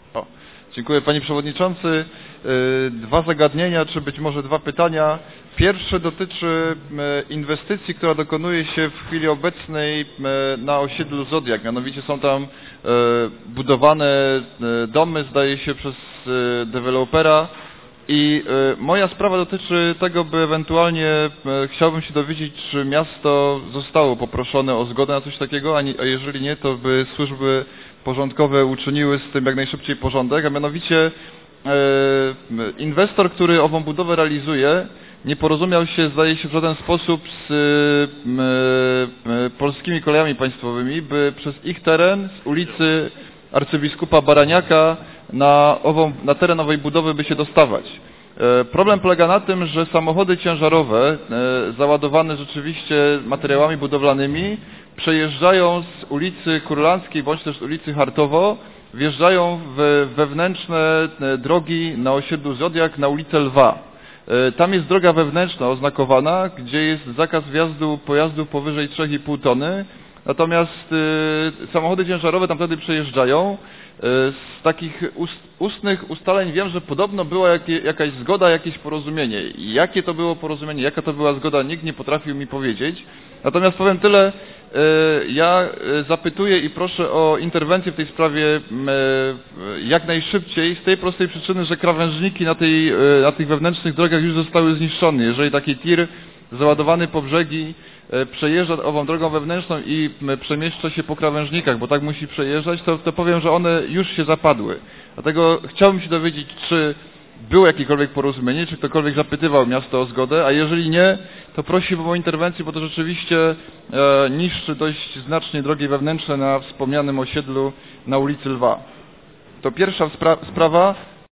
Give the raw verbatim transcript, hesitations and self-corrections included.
O, dziękuję Panie Przewodniczący. Dwa zagadnienia, czy być może dwa pytania. Pierwsze dotyczy inwestycji, która dokonuje się w chwili obecnej na osiedlu Zodiak. Mianowicie są tam budowane domy, zdaje się, przez dewelopera. I moja sprawa dotyczy tego, by ewentualnie chciałbym się dowiedzieć, czy miasto zostało poproszone o zgodę na coś takiego, a jeżeli nie, to by służby porządkowe uczyniły z tym jak najszybciej porządek, a mianowicie inwestor, który ową budowę realizuje, nie porozumiał się, zdaje się, w żaden sposób z polskimi kolejami państwowymi, by przez ich teren z ulicy Arcybiskupa Baraniaka na, ową, na teren owej budowy by się dostawać. Problem polega na tym, że samochody ciężarowe załadowane rzeczywiście materiałami budowlanymi przejeżdżają z ulicy Kurlandzkiej bądź też z ulicy Hartowo, wjeżdżają w wewnętrzne drogi na osiedlu Zodiak na ulicę Lwa. Tam jest droga wewnętrzna oznakowana, gdzie jest zakaz wjazdu pojazdów powyżej trzy i pół tony, natomiast samochody ciężarowe tam wtedy przejeżdżają. Z takich ust, ustnych ustaleń wiem, że podobno była jakie, jakaś zgoda, jakieś porozumienie. Jakie to było porozumienie, jaka to była zgoda, nikt nie potrafił mi powiedzieć. Natomiast powiem tyle, ja zapytuję i proszę o interwencję w tej sprawie jak najszybciej, z tej prostej przyczyny, że krawężniki na, tej, na tych wewnętrznych drogach już zostały zniszczone. Jeżeli taki tir załadowany po brzegi przejeżdża ową drogą wewnętrzną i przemieszcza się po krawężnikach, bo tak musi przejeżdżać, to, to powiem, że one już się zapadły. Dlatego chciałbym się dowiedzieć, czy było jakiekolwiek porozumienie, czy ktokolwiek zapytywał miasto o zgodę, a jeżeli nie, to prosiłbym o interwencję, bo to rzeczywiście e, niszczy dość znacznie drogi wewnętrzne na wspomnianym osiedlu na ulicy Lwa. To pierwsza spra sprawa.